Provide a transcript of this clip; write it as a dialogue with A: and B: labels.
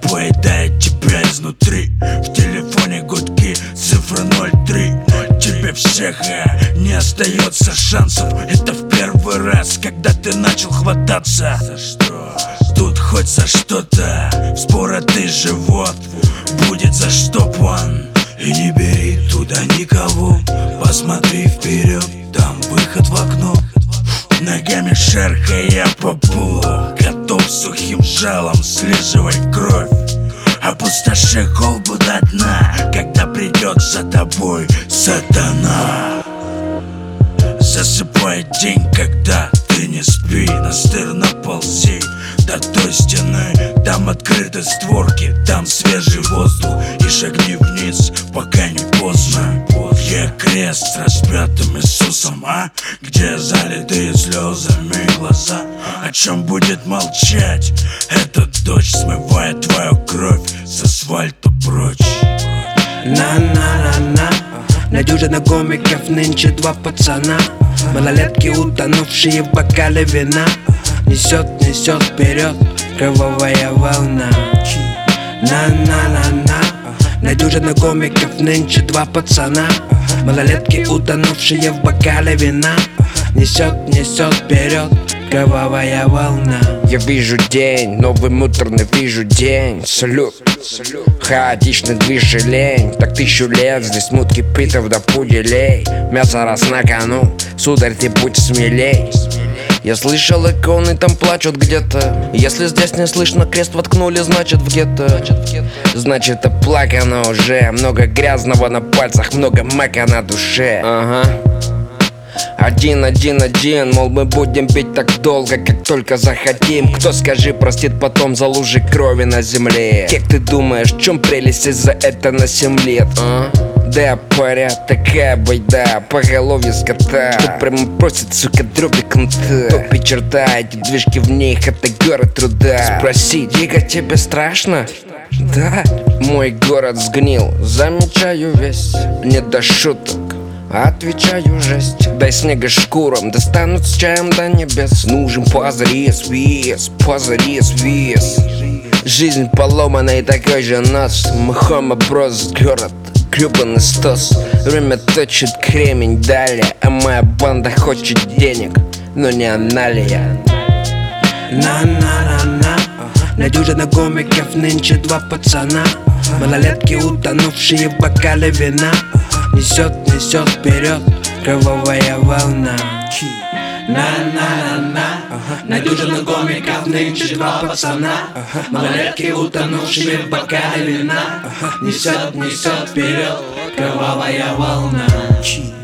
A: поедает тебя изнутри. В телефоне гудки, цифра 03. Тебе всех не остается шансов. Это в первый раз, когда ты начал хвататься. За что? Тут хоть за что-то вспоротый живот будет заштопан. И не бери туда никого, посмотри вперед, там выход в окно. Ногами шаркая по полу, готов сухим жалом слизывать кровь. Опустоши колбу до дна, когда придет за тобой сатана. Засыпай день, когда ты не спи, настырно ползи до той стены. Там открыты створки, там свежий воздух, и шагни вниз, пока не поздно. Я крест с распятым Иисусом, где залитые слезами глаза. О чем будет молчать этот дождь? Смывает твою кровь с асфальта прочь.
B: На-на-на-на. На дюжина комиков нынче два пацана. Малолетки, утонувшие в бокале вина. Несет, несет вперед кровавая волна. На-на-на-на. На дюжина комиков нынче два пацана. Малолетки, утонувшие в бокале вина. Несет, несет вперед кровавая волна.
C: Я вижу день, новый муторный вижу день. Салют, хаотичный движ и лень. Так 1000 лет здесь мут кипит, а до пуделей. Мясо раз на кону, сударь, ты будь смелей. Я слышал, иконы там плачут где-то. Если здесь не слышно, крест воткнули, значит в гетто. Значит оплакано уже. Много грязного на пальцах, много мака на душе. Ага. Один, мол, мы будем бить так долго, как только захотим. Кто, скажи, простит потом за лужи крови на земле? Как ты думаешь, в чем прелесть из-за это на 7 лет, Да, паря, такая байда, поголовье скота. Кто прямо просит, сука, дроби конта. Топи черта, эти движки в них, это город труда. Спроси, Дико, тебе страшно? Да, мой город сгнил, замечаю весь. Не до шуток, отвечаю жесть. Дай снега шкурам, достанут с чаем до небес. Нужен позарез вес, позарез вес. Жизнь поломана и такой же нас. Мы homo-bros, город, гребаный стос. Время точит кремень далее, а моя банда хочет денег, но не аналия.
B: На-на-на-на. На дюжина комиков нынче два пацана. Малолетки, утонувшие в бокале вина. Несет, несет вперед кровавая волна. На-на-на-на. На дюжину комиков нынче два пацана. Малолетки, утонувшие в бокале вина. Несет, несет вперед кровавая волна.